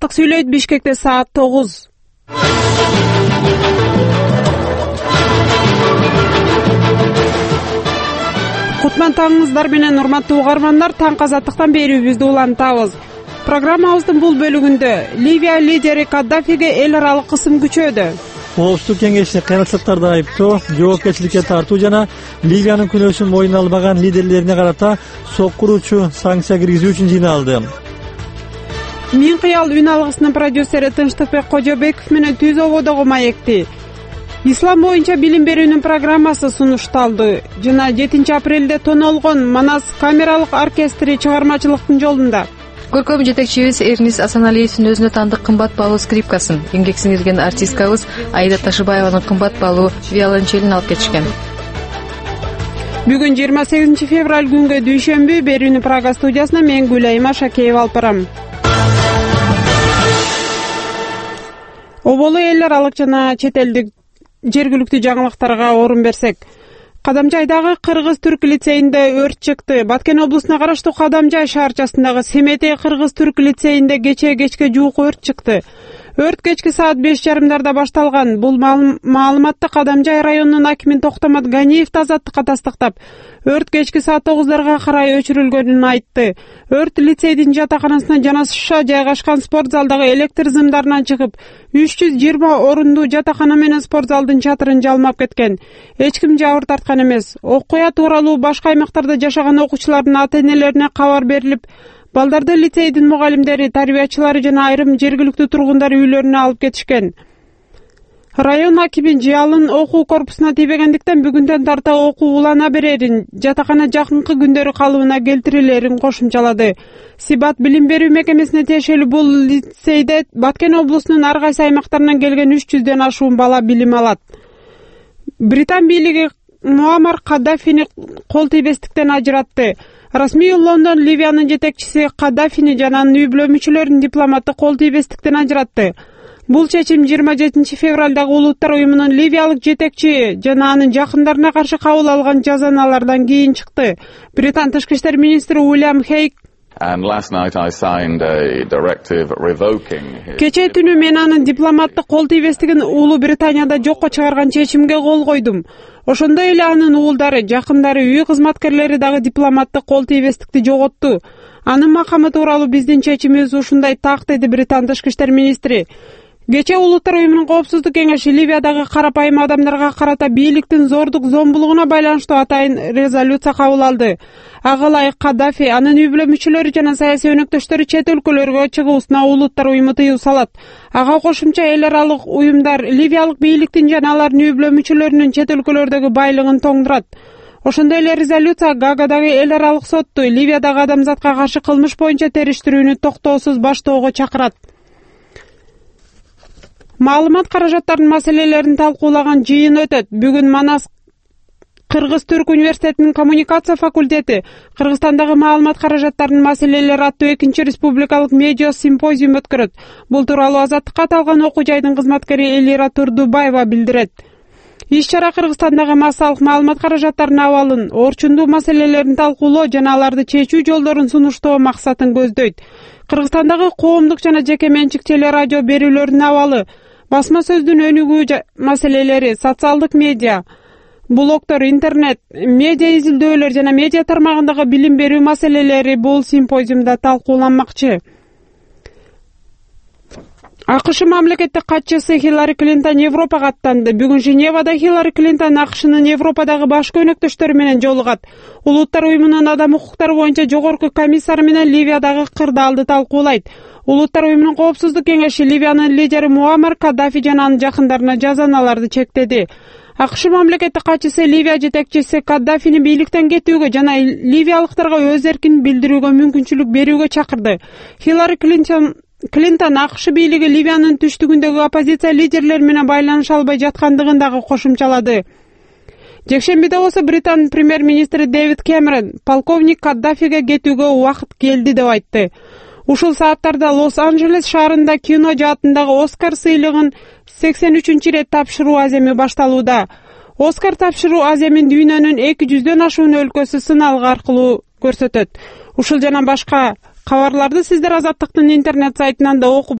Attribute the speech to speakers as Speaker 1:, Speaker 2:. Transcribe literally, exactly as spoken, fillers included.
Speaker 1: Азаттык сүйлөйт. Бишкекте саат тогуз. Кутман таңыңыздар менен урматтуу угармандар, таң Азаттыктан берүүбүздү улантабыз. Программабыздын бул бөлүгүндө Ливия лидери Каддафиге эл аралык кысым күчөдү.
Speaker 2: Коопсуздук кеңеши кыйынчылыктарды айыптоо, жоопкерчиликке тартуу жана Ливиянын күнөөсүн мойнуна албаган лидерлерине карата соккуруучу санкция киргизүү үчүн жыйналды.
Speaker 1: Мин кыял үн алгысынын продюсери Тынчтыкбек Кожобеков менен Түз ободогу маекти. Ислам боюнча билим берүүнүн программасы сунушталды жана жетинчи апрелде тонолгон Манас камералык оркестри чыгармачылыктын жолунда.
Speaker 3: Көркөм жетекчибиз Эрнис Асаналиевдин өзүнө тандык кымбат баалуу скрипкасын, эмгек сиңирген артисткабыз Айда Ташыбаеванын кымбат баалуу виолончелин алып кетишкен.
Speaker 1: Бүгүн жыйырма сегизинчи февраль күнгө дүйшөмбү, берүүнү Прага студиясына мен Гүлайма Шакеева алып барам. Оболу эл аралык жана чет элдик жергиликтүү жаңылыктарга орун берсек, Кадамжайдагы кыргыз-түрк лицейинде өрт чыкты. Баткен облусуна караштуу Кадамжай шаарчасындагы Семетей кыргыз-түрк лицейинде кечээ кечке жуук өрт чыкты. Өрт кечки саат беш жарымдарда башталган. Бул маалыматты Кадамжай районунун акими Токтомат Ганиев Азаттыкка тастыктап, өрт кечки саат тогуздарга карай өчүрүлгөнүн айтты. Өрт лицейдин жатаканасына жанаша жайгашкан спорт залдагы электр зымдарынан чыгып, үч жүз жыйырма орундуу жатакана менен спорт залдын чатырын жалмап кеткен. Эч ким жабыр тарткан эмес. Окуя тууралуу башка аймактарда жашаган окуучулардын ата-энелерине кабар берилип, балдарды лицейдин мугалимдери, тарбиячылары жана айрым жергиликтүү тургундар үйлөрүнө алып кетишкен. Район акими жыялын окуу корпусуна тийбегендиктен бүгүндөн тарта окуу улана берерин, жатакана жакынкы күндөрү калыбына келтирилерин кошумчалады. Сибат билим берүү мекемесине тиешелүү бул лицейде Баткен облусунун ар кайсы аймактарынан келген үч жүздөн ашуун бала билим алат. Британ бийлиги Муаммар Каддафини кол тийбестиктен ажыратты. Расмий Лондон Ливиянын жетекчиси Каддафини жана анын үй бүлө мүчөлөрүнүн дипломаты кол тийбестиктен ажыратты. Бул чечим жыйырма жетинчи февралдагы Улуттар уюмунун ливиялык жетекчи жана анын жакындарына каршы кабыл алган жазаналардан кийин чыкты. Британ тышкы иштер министри Уильям Хейк Кечээ түнү мен анын дипломаттык кол тийбестигин Улуу Британияда жокко чыгарган чечимге кол койдум. Ошондой эле анын уулдары, жакындары, үй кызматкерлери дагы дипломаттык кол тийбестикти жоготту. Анын макамы тууралуу биздин чечимибиз ушундай так, деди Британ тышкы иштер министри. Кечээ Улуттар уюмунун коопсуздук кеңеши Ливиядагы карапайым адамдарга карата бийликтин зордук зомбулугуна байланыштуу атайын резолюция кабыл алды. Ага ылайык Каддафи, анын үй бүлө мүчөлөрү жана саясий өнөктөштөрү чет өлкөлөргө чыгуусуна Улуттар уюму тыюу салат. Ага кошумча эл аралык уюмдар ливиялык бийликтин жана алардын үй бүлө мүчөлөрүнүн чет өлкөлөрдөгү байлыгын тоңдурат. Ошондой эле резолюция Гаагадагы эл аралык сотту Ливиядагы адамзатка каршы кылмыш боюнча териштирүүнү токтоосуз баштоого чакырат. Маалымат каражаттарынын маселелерин талкуулаган жыйын өтөт. Бүгүн Манас Кыргыз-Түрк университетинин коммуникация факультети Кыргызстандагы маалымат каражаттарынын маселелери аттуу экинчи республикалык медиа симпозиум өткөрөт. Бул тууралуу Азаттыкка аталган окуу жайдын кызматкери Элира Турдубаева билдирет. Иш-чара Кыргызстандагы массалык маалымат каражаттарынын абалын, орчундуу маселелерин талкуулоо жана аларды чечүү жолдорун сунуштоо максатын көздөйт. Кыргызстандагы коомдук жана жеке менчик телерадио берүүлөрүнүн абалы, басма сөздүн өнүгүү маселелери, социалдык медиа, блогтор, интернет, медиа изилдөөлөр жана медиа тармагындагы билим берүү маселелери бул симпозиумда талкууланмакчы. АКШ мамлекеттик катчысы Хиллари Клинтон Европага аттанды. Бүгүн Женевада Хиллари Клинтон АКШнын Европадагы башкы өнөктөштөрү менен жолугат. Улуттар уюмунун адам укуктары боюнча жогорку комиссары менен Ливиядагы кырдаалды талкуулайт. Улуттар уюмунун коопсуздук кеңеши Ливиянын лидери Муаммар Каддафи жана анын жакындарына жазаналарды чектеди. АКШ мамлекеттик катчысы Ливия жетекчиси Каддафини бийликтен кетүүгө жана ливиялыктарга өз эркин билдирүүгө мүмкүнчүлүк берүүгө чакырды. Хиллари Клинтон Клинтон АКШ бийлиги Ливиянын түштүгүндөгү оппозиция лидерлери менен байланыша албай жаткандыгын дагы кошумчалады. Жекшембиде болсо Британ премьер-министри Дэвид Кэмерон полковник Каддафиге кетүүгө убакыт келди деп айтты. Ушул сааттарда Лос-Анджелес шаарында кино жаатындагы Оскар сыйлыгын сексен үчүнчү ирет тапшыруу аземи башталууда. Оскар тапшыруу аземин дүйнөнүн эки жүздөн ашуун өлкөсү сыналгы аркылуу көрсөтөт. Ушул жана башка кабарларды сиздер Азаттыктын интернет сайтынан да окуп